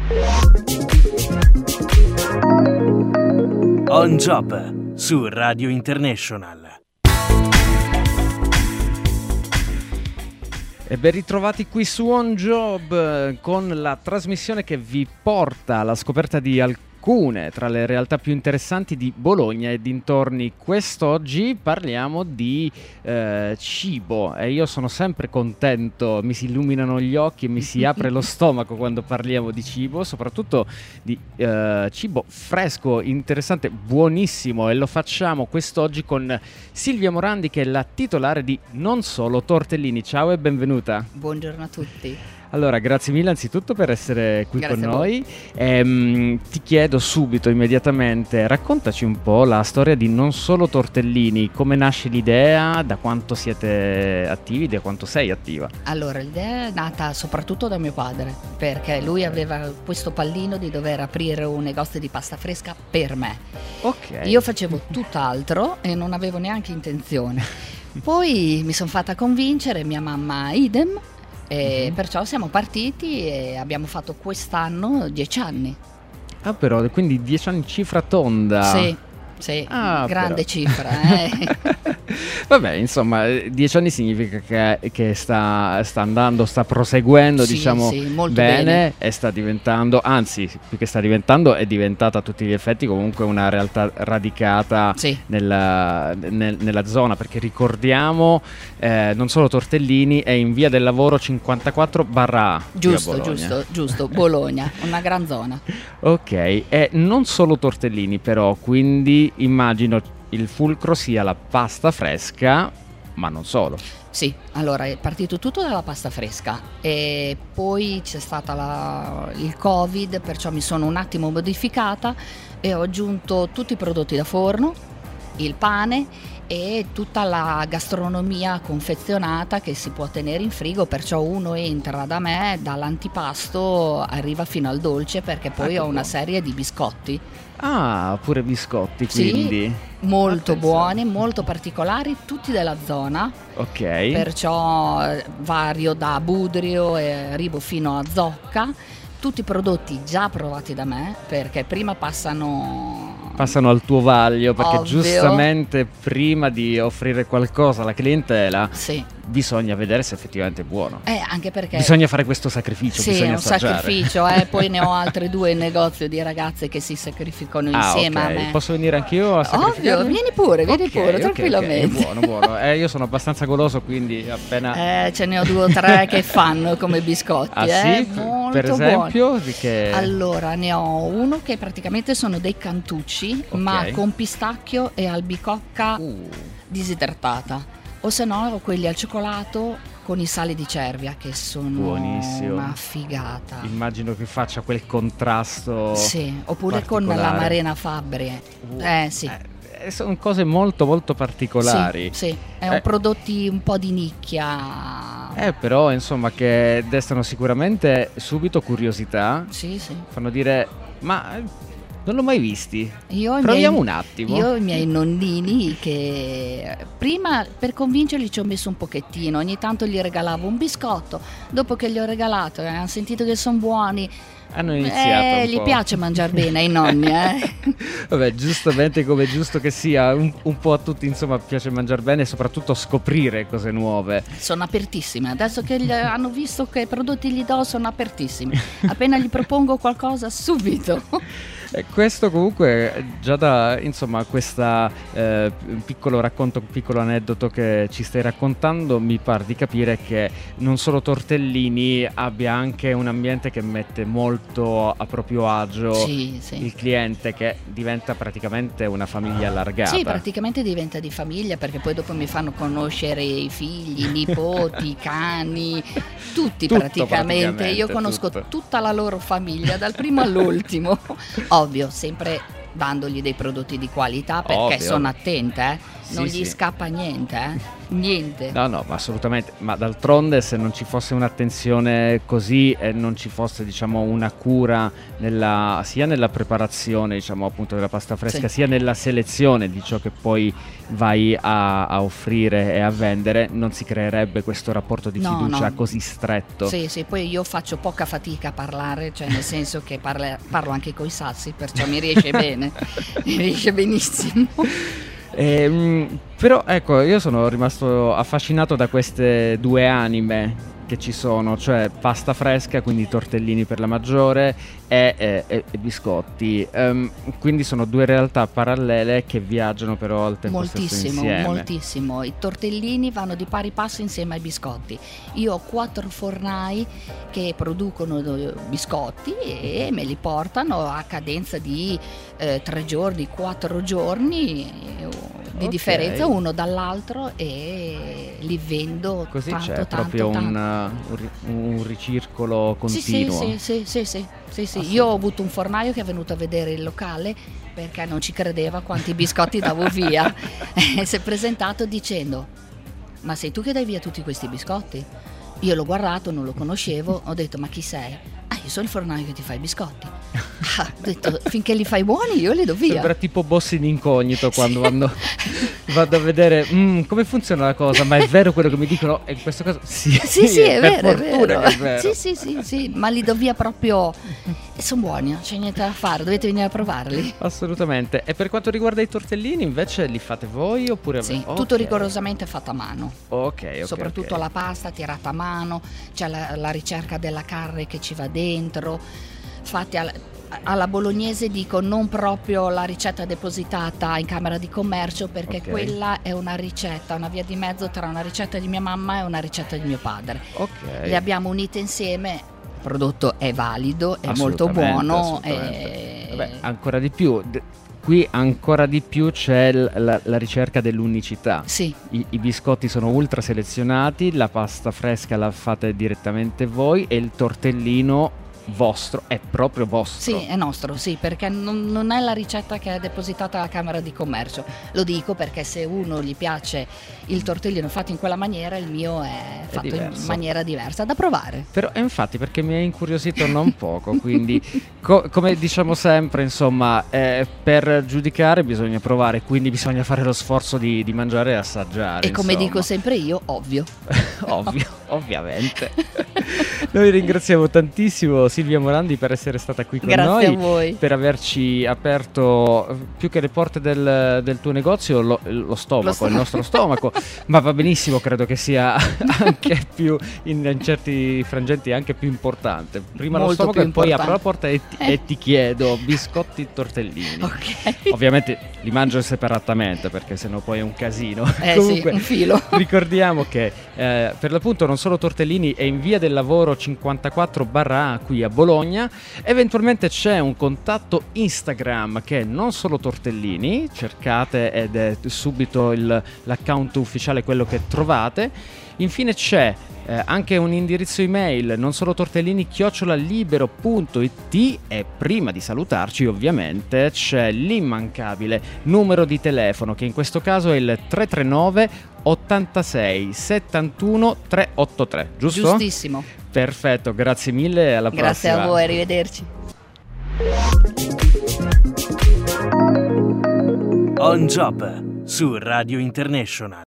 On Job su Radio International. E ben ritrovati qui su On Job con la trasmissione che vi porta alla scoperta di alcune tra le realtà più interessanti di Bologna e dintorni. Quest'oggi parliamo di cibo e io sono sempre contento, mi si illuminano gli occhi e mi si apre lo stomaco quando parliamo di cibo, soprattutto di cibo fresco, interessante, buonissimo, e lo facciamo quest'oggi con Silvia Morandi, che è la titolare di Non Solo Tortellini. Ciao e benvenuta. Buongiorno a tutti. Allora, grazie mille anzitutto per essere qui con noi. Ti chiedo subito, immediatamente, raccontaci un po' la storia di Non Solo Tortellini, come nasce l'idea, da quanto siete attivi, da quanto sei attiva? Allora, l'idea è nata soprattutto da mio padre, perché lui aveva questo pallino di dover aprire un negozio di pasta fresca per me. Ok. Io facevo tutt'altro e non avevo neanche intenzione. Poi mi sono fatta convincere, mia mamma idem, e perciò siamo partiti e abbiamo fatto quest'anno 10 anni. Ah, però, quindi 10 anni, cifra tonda. Sì, però. grande cifra. Vabbè, insomma, 10 anni significa che sta andando, sta proseguendo, sì, diciamo, sì, molto bene, e sta diventando, anzi, più che sta diventando, è diventata a tutti gli effetti comunque una realtà radicata nella zona, perché ricordiamo, Non Solo Tortellini è in Via del Lavoro 54/A. Giusto, Bologna, una gran zona. Ok, e Non Solo Tortellini però, quindi immagino il fulcro sia la pasta fresca, ma non solo. Sì, allora è partito tutto dalla pasta fresca e poi c'è stata il Covid, perciò mi sono un attimo modificata e ho aggiunto tutti i prodotti da forno, il pane e tutta la gastronomia confezionata che si può tenere in frigo, perciò uno entra da me, dall'antipasto arriva fino al dolce, perché poi ho una serie di biscotti. Ah, pure biscotti, quindi. Sì, molto buoni, molto particolari, tutti della zona. Ok. Perciò vario da Budrio e arrivo fino a Zocca, tutti prodotti già provati da me, perché prima passano al tuo vaglio, perché ovvio, giustamente prima di offrire qualcosa alla clientela sì, bisogna vedere se effettivamente è buono. Anche perché bisogna fare questo sacrificio, sì, bisogna è un assaggiare. Sacrificio, poi ne ho altre 2 in negozio di ragazze che si sacrificano insieme a me. Posso venire anch'io a sacrificare? Ovvio, vieni pure, tranquillamente. Okay, buono. Io sono abbastanza goloso, quindi appena ce ne ho 2 o 3 che fanno come biscotti. Ah sì? Molto per esempio? Che... Allora, ne ho uno che praticamente sono dei cantucci, ma con pistacchio e albicocca disidratata. O se no, quelli al cioccolato con i sali di cervia, che sono buonissimo, una figata. Immagino che faccia quel contrasto. Sì, oppure con l'amarena Fabbri. Sì. Sono cose molto molto particolari. Sì, è prodotti un po' di nicchia. Però insomma che destano sicuramente subito curiosità. Sì. Fanno dire, ma non l'ho mai visti. Proviamo un attimo. Io i miei nonnini, che prima per convincerli ci ho messo un pochettino, ogni tanto gli regalavo un biscotto, dopo che gli ho regalato e hanno sentito che sono buoni, hanno iniziato gli piace mangiare bene ai nonni. Vabbè, giustamente, come giusto che sia, un po' a tutti insomma piace mangiare bene e soprattutto scoprire cose nuove. Sono apertissime, adesso che hanno visto che prodotti gli do sono apertissimi, appena gli propongo qualcosa subito. Questo comunque già da insomma questa piccolo racconto, piccolo aneddoto che ci stai raccontando, mi pare di capire che Non Solo Tortellini abbia anche un ambiente che mette molto a proprio agio il cliente, che diventa praticamente una famiglia allargata. Sì, praticamente diventa di famiglia, perché poi dopo mi fanno conoscere i figli, i nipoti, i cani, tutto praticamente. Io conosco tutta la loro famiglia, dal primo all'ultimo. Ovvio, sempre dandogli dei prodotti di qualità, perché sono attenta. non Sì, gli sì. scappa niente, niente. No, ma assolutamente, ma d'altronde se non ci fosse un'attenzione così e non ci fosse, diciamo, una cura sia nella preparazione, diciamo, appunto della pasta fresca, Sì. sia nella selezione di ciò che poi vai a offrire e a vendere, non si creerebbe questo rapporto di No, fiducia no. così stretto. Sì, poi io faccio poca fatica a parlare, cioè nel senso che parlo anche coi sassi, perciò mi riesce bene, mi riesce benissimo. Però ecco, io sono rimasto affascinato da queste due anime che ci sono, cioè pasta fresca, quindi tortellini per la maggiore e biscotti. Quindi sono due realtà parallele che viaggiano però al tempo stesso insieme. Moltissimo. I tortellini vanno di pari passo insieme ai biscotti. Io ho 4 fornai che producono biscotti e me li portano a cadenza di 3 giorni, 4 giorni di Ok. differenza uno dall'altro, e li vendo Così tanto, c'è tanto, proprio tanto. un ricircolo continuo. Sì. Io ho avuto un fornaio che è venuto a vedere il locale perché non ci credeva quanti biscotti davo via e si è presentato dicendo: ma sei tu che dai via tutti questi biscotti? Io l'ho guardato, non lo conoscevo, ho detto: ma chi sei? Io sono il fornaio che ti fa i biscotti. Ho detto: finché li fai buoni io li do via. Sembra tipo boss in incognito quando vado a vedere come funziona la cosa, ma è vero quello che mi dicono, e in questo caso sì, Sì, è per vero, fortuna che è vero. Sì, ma li do via proprio, e sono buoni, non c'è niente da fare, dovete venire a provarli. Assolutamente. E per quanto riguarda i tortellini invece li fate voi oppure Sì, Ok. tutto rigorosamente fatto a mano. Ok. Soprattutto la pasta tirata a mano, c'è la ricerca della carne che ci va dentro, fatti alla bolognese, dico non proprio la ricetta depositata in camera di commercio, perché Ok. quella è una ricetta, una via di mezzo tra una ricetta di mia mamma e una ricetta di mio padre. Ok. Le abbiamo unite insieme, il prodotto è valido, è molto Assolutamente, buono. assolutamente. Vabbè, ancora di più. Qui ancora di più c'è la ricerca dell'unicità. Sì. I biscotti sono ultra selezionati, la pasta fresca la fate direttamente voi e il tortellino vostro è proprio vostro. Sì, è nostro, sì, perché non è la ricetta che è depositata alla Camera di Commercio. Lo dico perché se uno gli piace il tortellino fatto in quella maniera, il mio è fatto in diverso. maniera diversa, da provare. Però infatti, perché mi ha incuriosito non poco, quindi come diciamo sempre, insomma, per giudicare bisogna provare, quindi bisogna fare lo sforzo di mangiare e assaggiare. E come insomma. dico sempre io, ovvio. Ovviamente. Noi ringraziamo tantissimo Silvia Morandi per essere stata qui con Grazie noi, a voi. per averci aperto più che le porte del tuo negozio, lo stomaco, il nostro stomaco, ma va benissimo, credo che sia anche più in certi frangenti anche più importante. Prima Molto lo stomaco più e poi importante. apro la porta e ti chiedo biscotti e tortellini. Ok. Ovviamente li mangio separatamente perché sennò poi è un casino. Sì, un filo. Ricordiamo che per l'appunto Non Solo Tortellini è in via del Lavoro 54/A qui a Bologna. Eventualmente c'è un contatto Instagram che è Non Solo Tortellini, cercate ed è subito l'account ufficiale quello che trovate. Infine c'è anche un indirizzo email nonsolotortellini@libero.it, e prima di salutarci ovviamente c'è l'immancabile numero di telefono, che in questo caso è il 339 86 71 383, giusto? Giustissimo. Perfetto, grazie mille e alla Grazie prossima. a voi, arrivederci. On Job su Radio International.